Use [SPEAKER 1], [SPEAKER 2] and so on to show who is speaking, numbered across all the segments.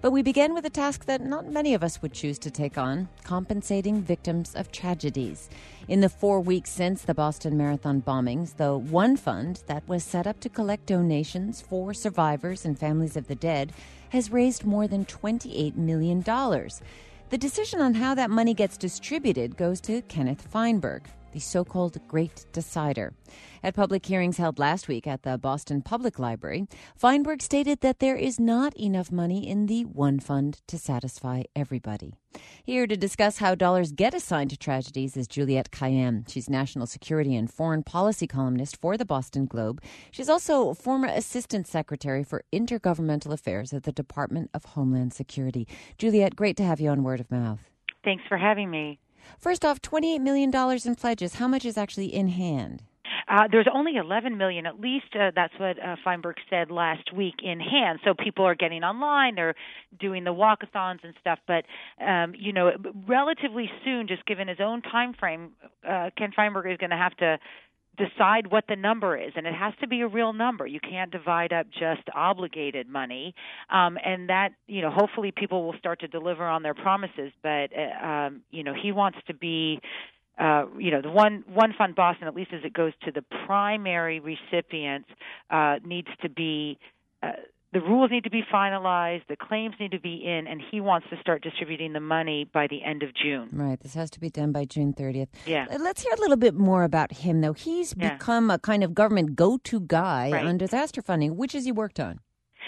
[SPEAKER 1] But we began with a task that not many of us would choose to take on, compensating victims of tragedies. In the 4 weeks since the Boston Marathon bombings, the One Fund that was set up to collect donations for survivors and families of the dead has raised more than $28 million. The decision on how that money gets distributed goes to Kenneth Feinberg, the so-called Great Decider. At public hearings held last week at the Boston Public Library, Feinberg stated that there is not enough money in the One Fund to satisfy everybody. Here to discuss how dollars get assigned to tragedies is Juliette Kayyem. She's national security and foreign policy columnist for the Boston Globe. She's also former assistant secretary for intergovernmental affairs at the Department of Homeland Security. Juliette, great to have you on Word of Mouth.
[SPEAKER 2] Thanks for having me.
[SPEAKER 1] First off, $28 million in pledges. How much is actually in hand?
[SPEAKER 2] There's only $11 million, at least that's what Feinberg said last week, in hand. So people are getting online, they're doing the walkathons and stuff. But, relatively soon, just given his own time frame, Ken Feinberg is going to have to decide what the number is, and it has to be a real number. You can't divide up just obligated money, and that, hopefully people will start to deliver on their promises, but, he wants to be, the One Fund Boston, at least as it goes to the primary recipients, needs to be the rules need to be finalized, the claims need to be in, and he wants to start distributing the money by the end of June.
[SPEAKER 1] Right. This has to be done by June 30th.
[SPEAKER 2] Yeah.
[SPEAKER 1] Let's hear a little bit more about him, though. He's become a kind of government go-to guy on disaster funding. Which has he worked on?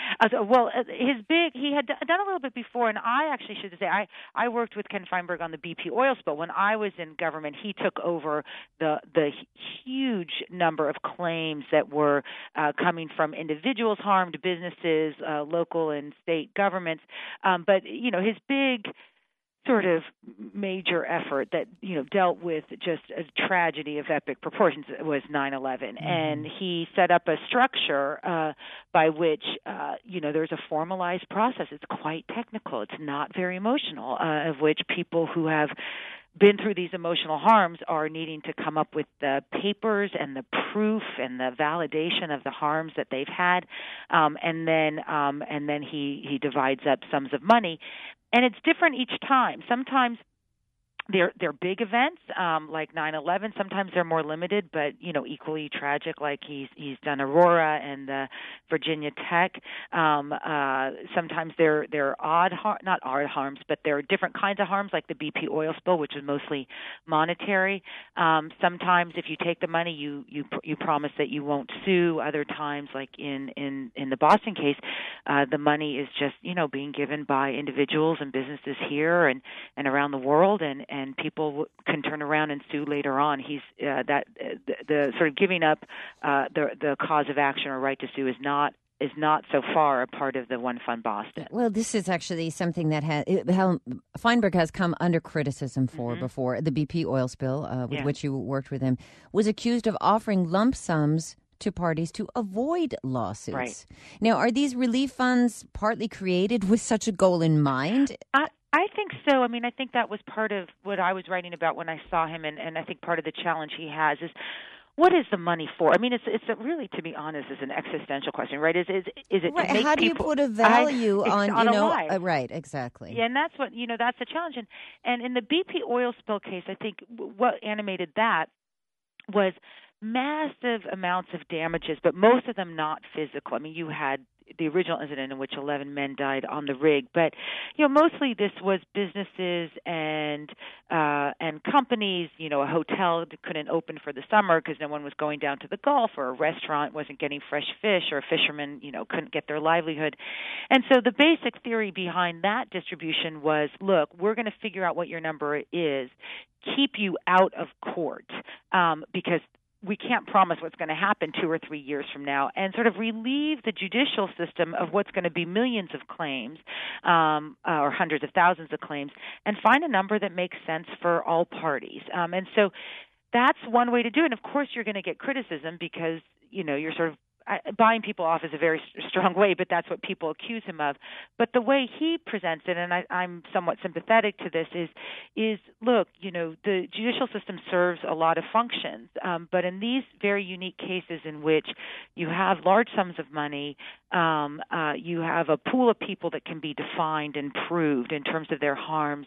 [SPEAKER 2] He had done a little bit before, and I actually should say I worked with Ken Feinberg on the BP oil spill. When I was in government, he took over the huge number of claims that were coming from individuals harmed, businesses, local and state governments. But his big sort of major effort that dealt with just a tragedy of epic proportions was 9/11, and he set up a structure by which there's a formalized process. It's quite technical. It's not very emotional, of which people who have been through these emotional harms are needing to come up with the papers and the proof and the validation of the harms that they've had, and then he divides up sums of money. And it's different each time. Sometimes they're big events like 9/11. Sometimes they're more limited, but equally tragic. Like he's done Aurora and Virginia Tech. Sometimes they're not odd harms, but they're different kinds of harms, like the BP oil spill, which is mostly monetary. Sometimes, if you take the money, you promise that you won't sue. Other times, like in the Boston case, the money is just being given by individuals and businesses here and around the world, and people can turn around and sue later on. He's the sort of giving up the cause of action or right to sue is not so far a part of the One Fund Boston.
[SPEAKER 1] Well, this is actually something that Feinberg has come under criticism for before. The BP oil spill, with which you worked with him, was accused of offering lump sums to parties to avoid lawsuits. Right. Now, are these relief funds partly created with such a goal in mind?
[SPEAKER 2] I think so. I mean, I think that was part of what I was writing about when I saw him, and I think part of the challenge he has is, what is the money for? I mean, it's really, to be honest, is an existential question, right? Is it
[SPEAKER 1] right.
[SPEAKER 2] To make
[SPEAKER 1] how do you put a value on
[SPEAKER 2] a life?
[SPEAKER 1] Right, exactly.
[SPEAKER 2] Yeah, and that's what that's the challenge. And in the BP oil spill case, I think what animated that was massive amounts of damages, but most of them not physical. I mean, you had the original incident in which 11 men died on the rig, but mostly this was businesses and companies. A hotel couldn't open for the summer because no one was going down to the Gulf, or a restaurant wasn't getting fresh fish, or a fisherman couldn't get their livelihood. And so the basic theory behind that distribution was, look, we're going to figure out what your number is, keep you out of court, because we can't promise what's going to happen 2 or 3 years from now, and sort of relieve the judicial system of what's going to be millions of claims or hundreds of thousands of claims, and find a number that makes sense for all parties. And so that's one way to do it. And of course, you're going to get criticism because you're sort of buying people off is a very strong way, but that's what people accuse him of. But the way he presents it, and I'm somewhat sympathetic to this, is look, the judicial system serves a lot of functions, but in these very unique cases in which you have large sums of money, you have a pool of people that can be defined and proved in terms of their harms.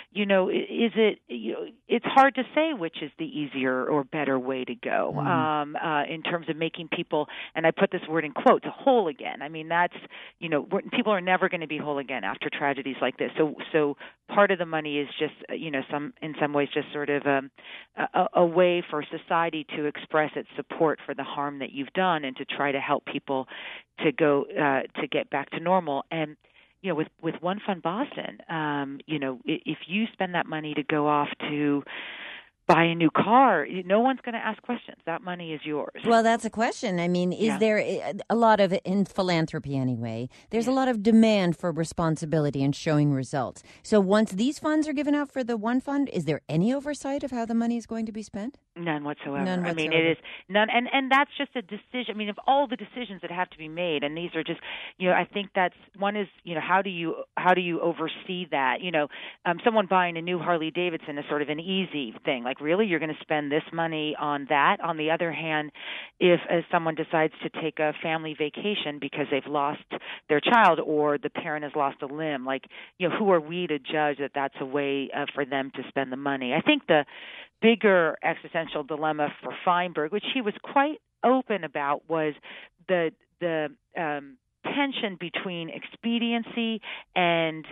[SPEAKER 2] It's hard to say which is the easier or better way to go in terms of making people, and I put this word in quotes, whole again. I mean, that's, people are never going to be whole again after tragedies like this. So part of the money is just, in some ways just sort of a way for society to express its support for the harm that you've done and to try to help people to go to get back to normal. And with One Fund Boston, if you spend that money to go off to buy a new car, no one's going to ask questions. That money is yours.
[SPEAKER 1] Well, that's a question. I mean, is there a lot of, in philanthropy anyway, there's a lot of demand for responsibility and showing results. So once these funds are given out for the One Fund, is there any oversight of how the money is going to be spent?
[SPEAKER 2] None whatsoever. I mean, it is none. And that's just a decision. I mean, of all the decisions that have to be made, and these are just, I think that's one is, how do you oversee that? Someone buying a new Harley Davidson is sort of an easy thing. Like, really, you're going to spend this money on that? On the other hand, if someone decides to take a family vacation because they've lost their child or the parent has lost a limb, like, who are we to judge that that's a way for them to spend the money? I think the bigger existential dilemma for Feinberg, which he was quite open about, was the tension between expediency and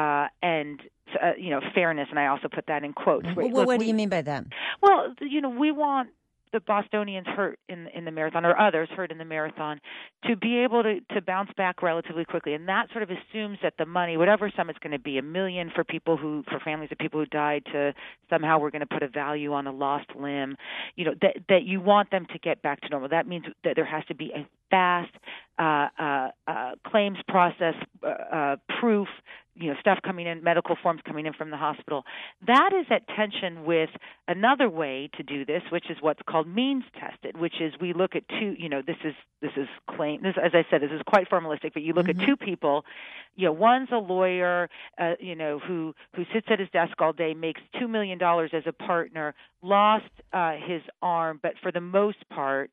[SPEAKER 2] fairness, and I also put that in quotes.
[SPEAKER 1] Well, what do you mean by that?
[SPEAKER 2] Well, we want the Bostonians hurt in the marathon, or others hurt in the marathon, to be able to bounce back relatively quickly, and that sort of assumes that the money, whatever sum it's going to be, $1 million for families of people who died, to somehow we're going to put a value on a lost limb, that you want them to get back to normal. That means that there has to be a fast claims process, proof, stuff coming in, medical forms coming in from the hospital. That is at tension with another way to do this, which is what's called means tested, which is we look at two, this is as I said, this is quite formalistic, but you look at two people, one's a lawyer, who sits at his desk all day, makes $2 million as a partner, lost his arm, but for the most part,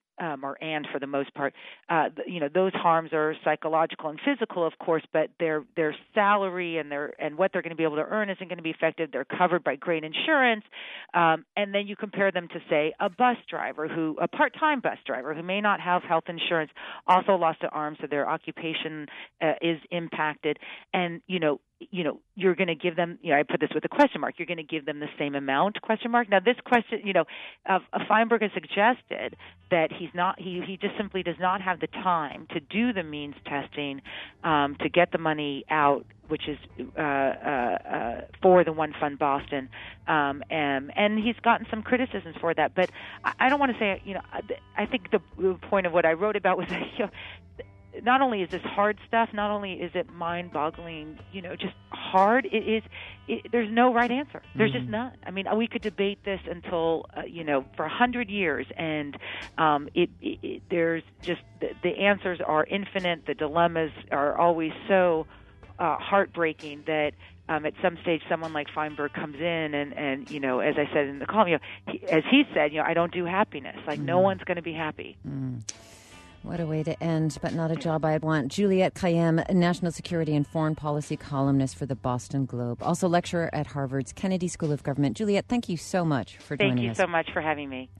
[SPEAKER 2] those harms are psychological and physical, of course, but their salary and what they're going to be able to earn isn't going to be affected. They're covered by great insurance, and then you compare them to, say, a part-time bus driver who may not have health insurance, also lost an arm, so their occupation is impacted, and you're going to give them, I put this with a question mark, you're going to give them the same amount, question mark. Now, this question, Feinberg has suggested that he just simply does not have the time to do the means testing to get the money out, which is for the One Fund Boston, and he's gotten some criticisms for that. But I don't want to say, I think the point of what I wrote about was that, not only is this hard stuff, not only is it mind-boggling, just hard, there's no right answer. There's just none. I mean, we could debate this until, for 100 years, and there's just, the answers are infinite. The dilemmas are always so heartbreaking that at some stage someone like Feinberg comes in and as I said in the column, as he said, I don't do happiness. Like, no one's going to be happy.
[SPEAKER 1] What a way to end, but not a job I'd want. Juliette Kayyem, national security and foreign policy columnist for the Boston Globe, also lecturer at Harvard's Kennedy School of Government. Juliette, thank you so much for joining us.
[SPEAKER 2] Thank you so much for having me.